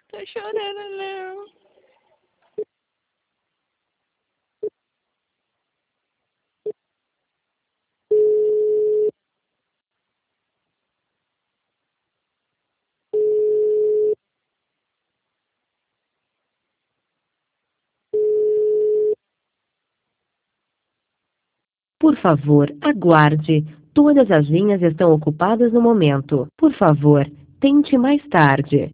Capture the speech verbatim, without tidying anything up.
Tô chorando, não. Por favor, aguarde. Todas as linhas estão ocupadas no momento. Por favor, tente mais tarde.